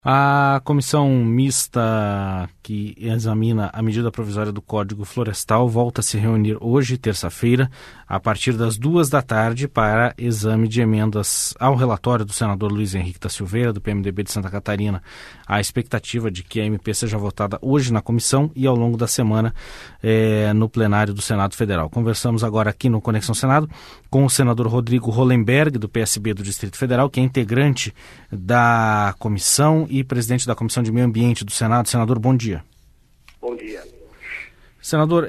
A comissão mista que examina a medida provisória do Código Florestal volta a se reunir hoje, terça-feira, a partir das 14h para exame de emendas ao relatório do senador Luiz Henrique da Silveira, do PMDB de Santa Catarina. A expectativa de que a MP seja votada hoje na comissão e ao longo da semana no plenário do Senado Federal. Conversamos agora aqui no Conexão Senado com o senador Rodrigo Hollenberg, do PSB do Distrito Federal, que é integrante da comissão e presidente da Comissão de Meio Ambiente do Senado. Senador, bom dia. Bom dia. Senador,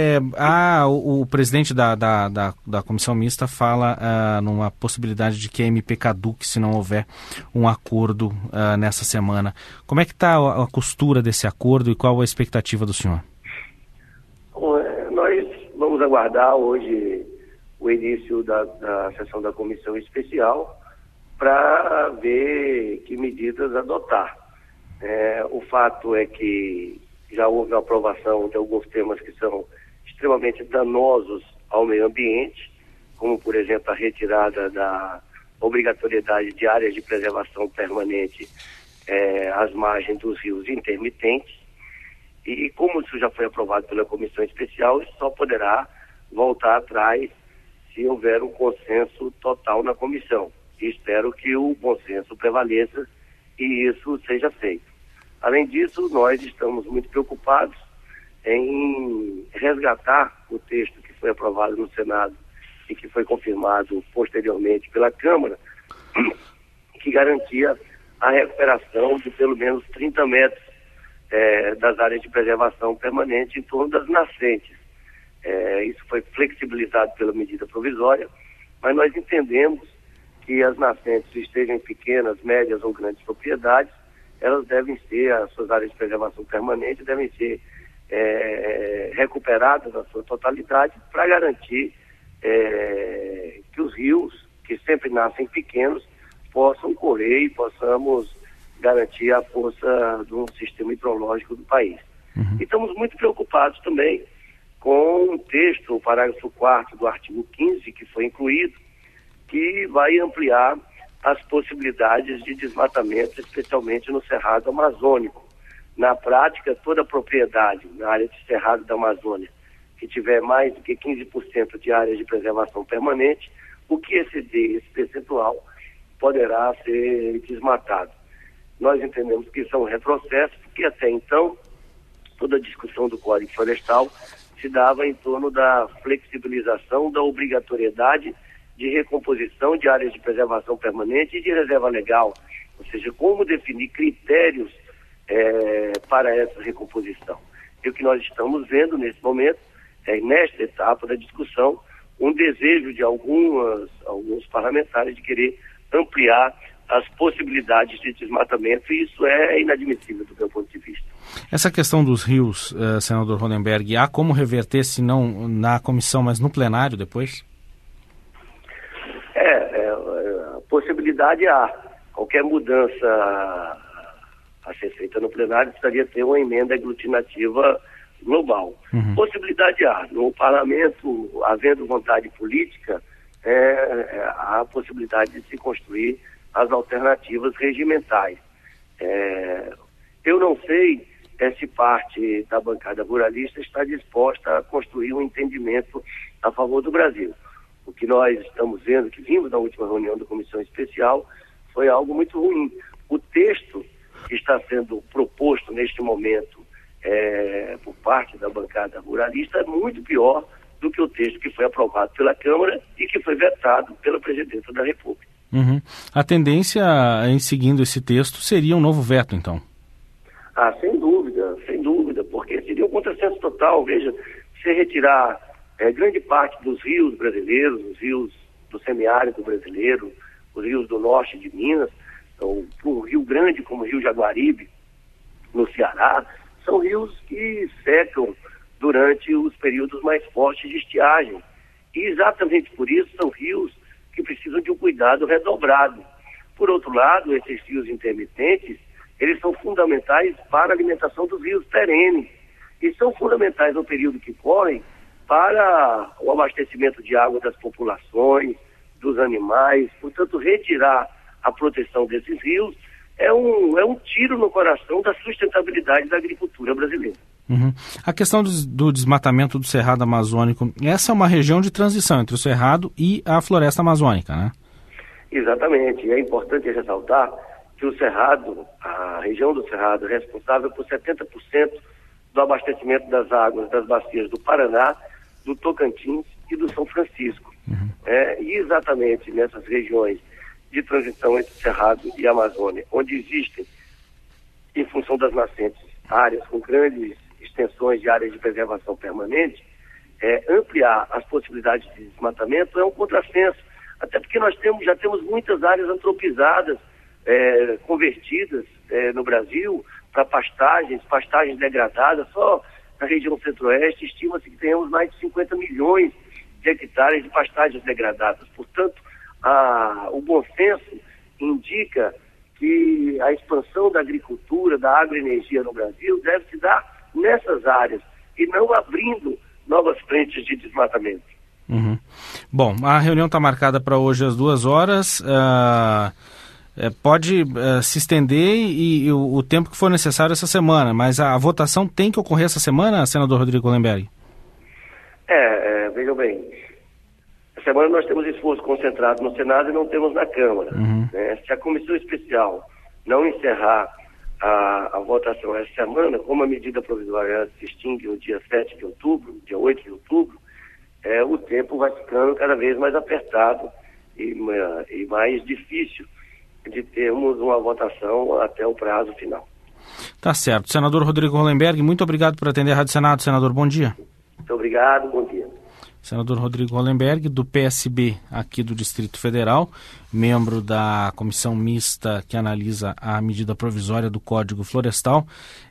o presidente da comissão mista fala numa possibilidade de que a MP caduque se não houver um acordo nessa semana. Como é que está a costura desse acordo e qual a expectativa do senhor? Bom, nós vamos aguardar hoje o início da sessão da comissão especial para ver que medidas adotar. O fato é que já houve a aprovação de alguns temas que são extremamente danosos ao meio ambiente, como, por exemplo, a retirada da obrigatoriedade de áreas de preservação permanente às margens dos rios intermitentes. E como isso já foi aprovado pela comissão especial, isso só poderá voltar atrás se houver um consenso total na comissão. E espero que o bom senso prevaleça e isso seja feito. Além disso, nós estamos muito preocupados em resgatar o texto que foi aprovado no Senado e que foi confirmado posteriormente pela Câmara, que garantia a recuperação de pelo menos 30 metros das áreas de preservação permanente em torno das nascentes. Isso foi flexibilizado pela medida provisória, mas nós entendemos que as nascentes, estejam em pequenas, médias ou grandes propriedades, elas devem ser, as suas áreas de preservação permanente devem ser recuperadas na sua totalidade para garantir que os rios, que sempre nascem pequenos, possam correr e possamos garantir a força do sistema hidrológico do país. Uhum. E estamos muito preocupados também com o texto, o parágrafo 4º do artigo 15, que foi incluído, que vai ampliar as possibilidades de desmatamento, especialmente no Cerrado Amazônico. Na prática, toda propriedade na área de Cerrado da Amazônia que tiver mais do que 15% de áreas de preservação permanente, o que exceder esse percentual poderá ser desmatado. Nós entendemos que isso é um retrocesso, porque até então toda a discussão do Código Florestal se dava em torno da flexibilização da obrigatoriedade de recomposição de áreas de preservação permanente e de reserva legal, ou seja, como definir critérios para essa recomposição. E o que nós estamos vendo nesse momento, nesta etapa da discussão, um desejo de alguns parlamentares de querer ampliar as possibilidades de desmatamento, e isso é inadmissível do meu ponto de vista. Essa questão dos rios, senador Hollenberg, há como reverter, se não na comissão, mas no plenário depois? Possibilidade há. Qualquer mudança a ser feita no plenário precisaria ter uma emenda aglutinativa global. Uhum. Possibilidade há. No parlamento, havendo vontade política, há a possibilidade de se construir as alternativas regimentais. Eu não sei se parte da bancada ruralista está disposta a construir um entendimento a favor do Brasil. O que nós estamos vendo, que vimos na última reunião da Comissão Especial, foi algo muito ruim. O texto que está sendo proposto neste momento por parte da bancada ruralista é muito pior do que o texto que foi aprovado pela Câmara e que foi vetado pela Presidenta da República. Uhum. A tendência em seguindo esse texto seria um novo veto, então? Sem dúvida, porque seria um contrassenso total. Veja, você retirar grande parte dos rios brasileiros, os rios do semiárido brasileiro, os rios do norte de Minas, então, um rio grande como o Rio Jaguaribe, no Ceará, são rios que secam durante os períodos mais fortes de estiagem. E exatamente por isso são rios que precisam de um cuidado redobrado. Por outro lado, esses rios intermitentes, eles são fundamentais para a alimentação dos rios perenes e são fundamentais no período que correm para o abastecimento de água das populações, dos animais. Portanto, retirar a proteção desses rios é um tiro no coração da sustentabilidade da agricultura brasileira. Uhum. A questão do desmatamento do Cerrado Amazônico, essa é uma região de transição entre o Cerrado e a floresta amazônica, né? Exatamente. É importante ressaltar que o Cerrado, a região do Cerrado, é responsável por 70% do abastecimento das águas das bacias do Paraná, do Tocantins e do São Francisco. Uhum. E exatamente nessas regiões de transição entre o Cerrado e a Amazônia, onde existem, em função das nascentes, áreas com grandes extensões de áreas de preservação permanente, ampliar as possibilidades de desmatamento é um contrassenso, até porque nós já temos muitas áreas antropizadas, convertidas no Brasil para pastagens degradadas. Só na região centro-oeste estima-se que tenhamos mais de 50 milhões de hectares de pastagens degradadas. Portanto, o bom senso indica que a expansão da agricultura, da agroenergia no Brasil deve se dar nessas áreas e não abrindo novas frentes de desmatamento. Uhum. Bom, a reunião está marcada para hoje às 14h. Pode se estender e o tempo que for necessário essa semana, mas a votação tem que ocorrer essa semana, senador Rodrigo Hollenberg? Vejam bem, essa semana nós temos esforço concentrado no Senado e não temos na Câmara. Uhum. Se a comissão especial não encerrar a votação essa semana, como a medida provisória se extingue no dia 7 de outubro, dia 8 de outubro, o tempo vai ficando cada vez mais apertado e mais difícil de termos uma votação até o prazo final. Tá certo. Senador Rodrigo Hollenberg, muito obrigado por atender a Rádio Senado. Senador, bom dia. Muito obrigado, bom dia. Senador Rodrigo Hollenberg, do PSB aqui do Distrito Federal, membro da comissão mista que analisa a medida provisória do Código Florestal.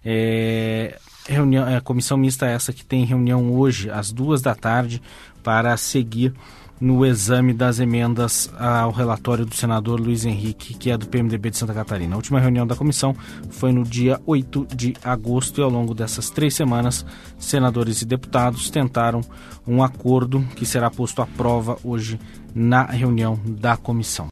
Comissão mista essa que tem reunião hoje às 14h para seguir no exame das emendas ao relatório do senador Luiz Henrique, que é do PMDB de Santa Catarina. A última reunião da comissão foi no dia 8 de agosto e ao longo dessas 3 semanas, senadores e deputados tentaram um acordo que será posto à prova hoje na reunião da comissão.